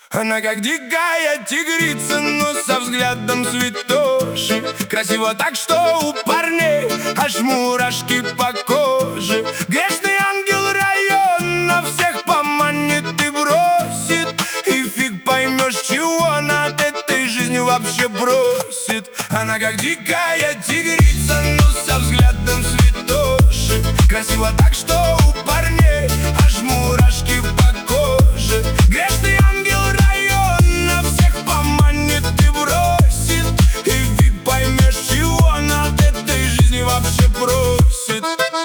Она как дикая тигрица, но со взглядом святоши. Красиво так, что у парней аж мурашки по коже. Грешный ангел района всех поманит и бросит, и фиг поймешь, чего над этой жизнью вообще бросит. Она как дикая тигрица, но со взглядом святоши. Красиво так, что у парней аж мурашки по коже. Грешный ангел района всех поманит и бросит, и фиг поймешь, чего над этой жизни вообще просит.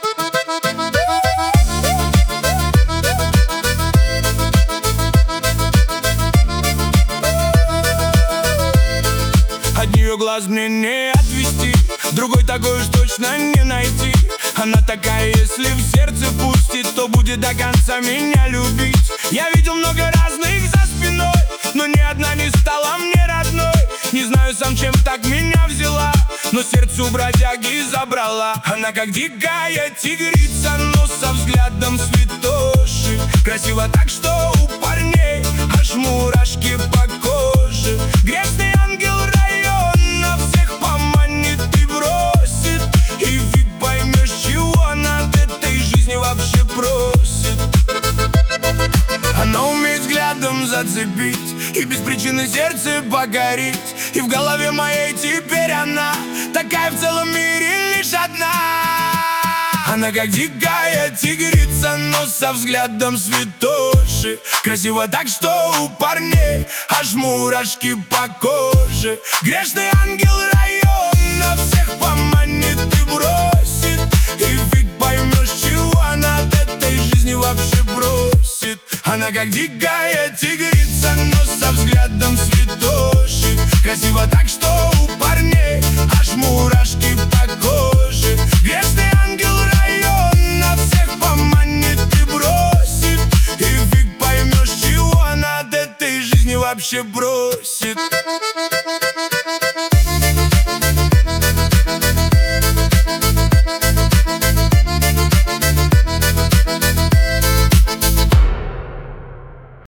От нее глаз мне не отвести, другой такой уж точно не найти. Она такая, если в сердце пустит, то будет до конца меня любить. Я видел много разных за спиной, но ни одна не стала мне родной. Не знаю сам, чем так меня взяла, но сердце у бродяги забрала. Она как дикая тигрица, но со взглядом святоши. Красиво так, что у парней аж мурашки по коже. Грешный ангел района всех поманит и бросит, и фиг поймешь, чего над этой жизни вообще просит. Она умеет взглядом зацепить и без причины сердце погореть. И в голове моей теперь она такая в целом мире лишь одна. Она как дикая тигрица, но со взглядом святоши. Красиво так, что у парней аж мурашки по коже. Грешный ангел района всех поманит и бросит, и фиг поймешь, чего над этой жизни вообще бросит. Она как дикая тигрица, но со взглядом святоши. Красиво так, что у парней аж мурашки по коже. Грешный ангел района всех поманит и бросит, и фиг поймешь, чего над этой жизни вообще бросит.